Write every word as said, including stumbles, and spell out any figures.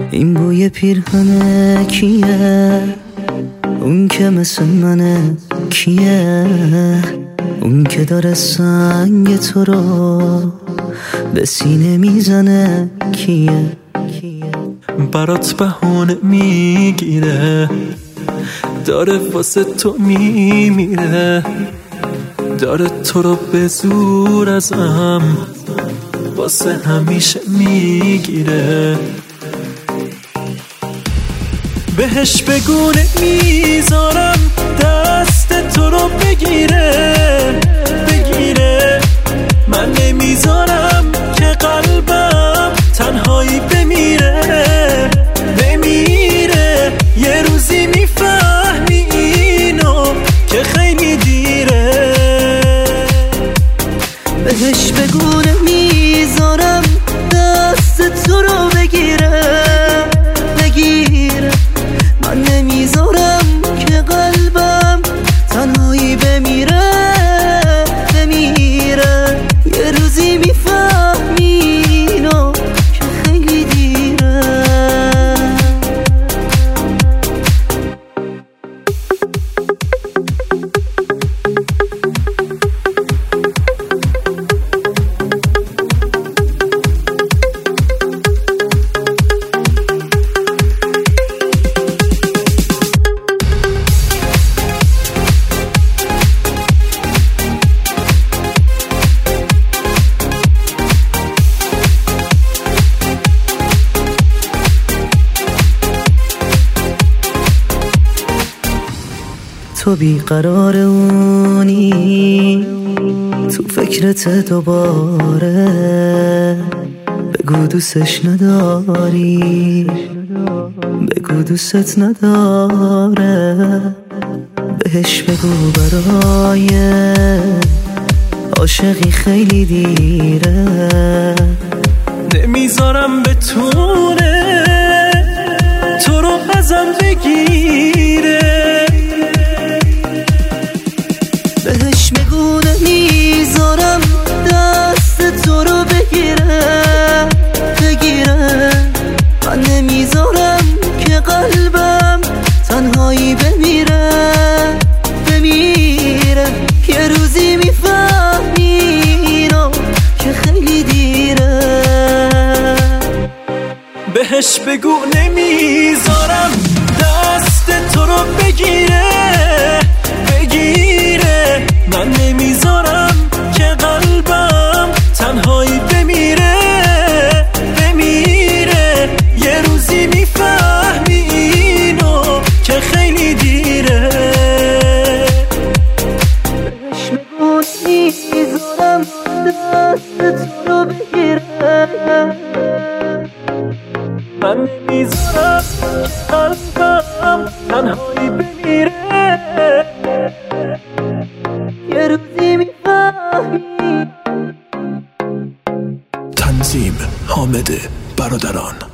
این بوی پیرهنه کیه؟ اون که مثل منه کیه؟ اون که داره سنگ تو رو به سینه میزنه کیه؟ برات بهونه میگیره، داره واسه تو میمیره، داره تو رو به زور ازم واسه همیشه میگیره. بهش بگونه میذارم دست تو رو بگیره بگیره، من نمیذارم که قلبم تنهایی بمیره بمیره. یه روزی میفهمی اینو که خیلی دیره. بهش بگونه میذارم دست تو رو بگیره بگیره، من نمیذارم که قلبم تنهایی بمیره بمیره. یه روزی میفهمی اینو که خیلی دیره. تو بیقرار اونی تو فکرت دوباره، بگو دوستش نداری بگو دوست نداره. بهش بگو برای عاشقی خیلی دیره. نمیذارم بتونه تو رو ازم بگیره. بهش بگو نمیذارم دست تو رو بگیره بگیره، من نمیذارم که قلبم تنهایی بمیره بمیره. یه روزی میفهمی اینو که خیلی دیره. بهش بگو نمیذارم دست تو رو بگیره بگیره، من نمیذارم که قلبم تنهایی بمیره بمیره. یه روزی میفهمی اینو که خیلی دیره. بهش بگو نمیذارم دست تو رو بگیره، من نمیذارم که قلبم تنهایی بمیره. یه روزی میفهمی. تنظیم حامد برادران.